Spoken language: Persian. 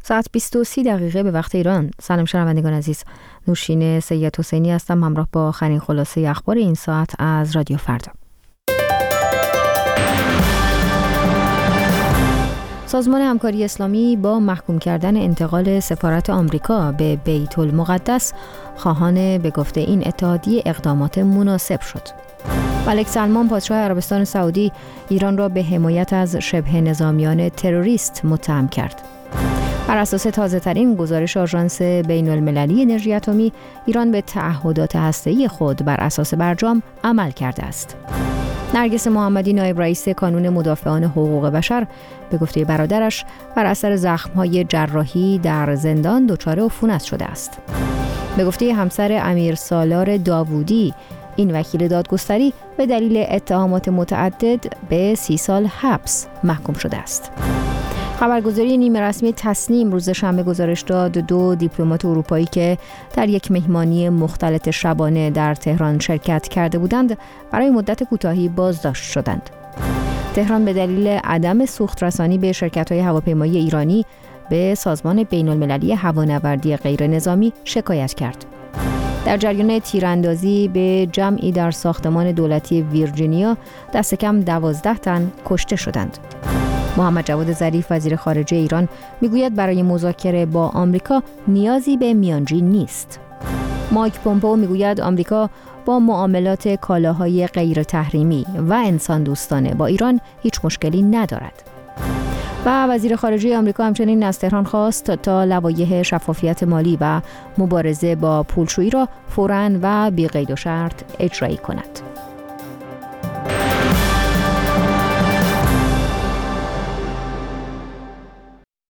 ساعت 20:30 به وقت ایران. سلام شنوندگان عزیز، نوشین سید حسینی هستم همراه با آخرین خلاصه اخبار این ساعت از رادیو فردا. سازمان همکاری اسلامی با محکوم کردن انتقال سفارت آمریکا به بیت المقدس خواهان به گفته این اتحادیه اقدامات مناسب شد. ملک سلمان پادشاه عربستان سعودی ایران را به حمایت از شبه نظامیان تروریست متهم کرد. بر اساس تازه‌ترین گزارش آژانس بین‌المللی انرژی اتمی، ایران به تعهدات هسته‌ای خود بر اساس برجام عمل کرده است. نرگس محمدی نایب رئیس کانون مدافعان حقوق بشر به گفته برادرش بر اثر زخم‌های جراحی در زندان دچار عفونت شده است. به گفته همسر امیر سالار داوودی، این وکیل دادگستری به دلیل اتهامات متعدد به 30 سال حبس محکوم شده است. خبرگزاری نیمه رسمی تصنیم روز شنبه گزارش داد 2 دیپلمات اروپایی که در یک مهمانی مختلط شبانه در تهران شرکت کرده بودند برای مدت کوتاهی بازداشت شدند. تهران به دلیل عدم سوخت‌رسانی به شرکت‌های هواپیمایی ایرانی به سازمان بین‌المللی هوانوردی غیر نظامی شکایت کرد. در جریان تیراندازی به جمعی در ساختمان دولتی ویرجینیا دست کم 12 تن کشته شدند. محمد جواد ظریف وزیر خارجه ایران میگوید برای مذاکره با آمریکا نیازی به میانجی نیست. مایک پومپئو میگوید آمریکا با معاملات کالاهای غیر تحریمی و انسان دوستانه با ایران هیچ مشکلی ندارد. و وزیر خارجه آمریکا همچنین از تهران خواست تا لوایح شفافیت مالی و مبارزه با پولشویی را فوراً و بی قید و شرط اجرایی کند.